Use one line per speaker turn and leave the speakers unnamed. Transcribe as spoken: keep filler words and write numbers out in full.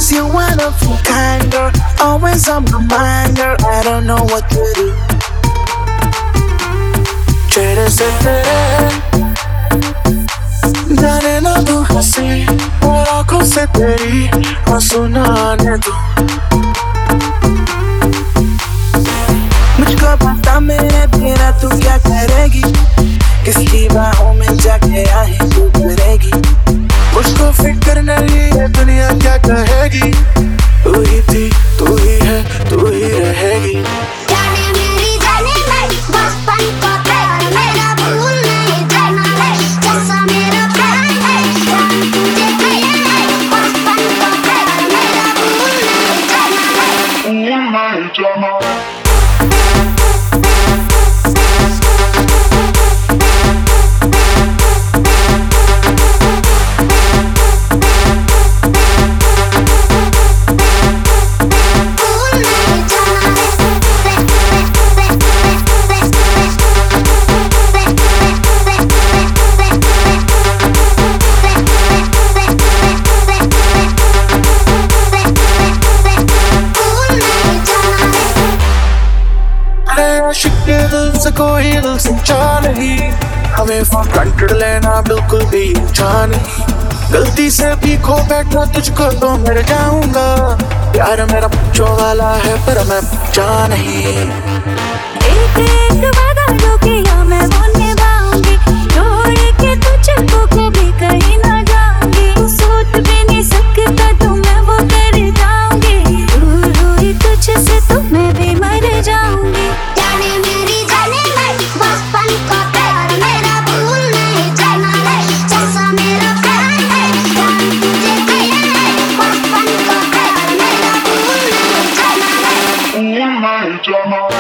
'Cause you're one of a kind, girl. Always on my mind, girl. I don't know what to do. तेरे से तेरे जाने ना तू हंसी और आँखों से तेरी आंसू ना आने दो। मुझको पता मेरे बिना तू क्या करेगी, किसकी बाहों में जाके आहे तू करेगी। मुझको फिक्र नहीं है दुनिया क्या कहेगी, तू ही थी तू ही है तू ही रहेगी।
जाने मेरी जाने मैं बचपन का प्यार मेरा भूल नहीं जाना है, जैसा मेरा प्यार है जान तुझे दिया है। बचपन का प्यार मेरा भूल नहीं जाना है, भूल नहीं जाना।
आशिक के दिल से कोई दिल सच्चा नहीं, हमें फॉर ग्रांटेड लेना बिल्कुल भी अच्छा नहीं। गलती से भी खो बैठा तुझको तो मर जाऊंगा, प्यार मेरा बच्चों वाला है पर मैं बच्चा नहीं।
एक एक वादा जो किया मैं वो निभाऊंगी, छोड़ के तुझको कभी कहीं ना जाऊंगी। सोच भी नहीं सकता तो मैं वो कर जाऊंगी, दूर हुई तुझसे तो मैं भी मर जाऊंगी।
जाने मेरी जाने मैं बचपन का प्यार मेरा भूल नहीं जाना है, जैसा मेरा प्यार है जान तुझे दिया है। बचपन का प्यार मेरा भूल नहीं जाना है, भूल नहीं जाना।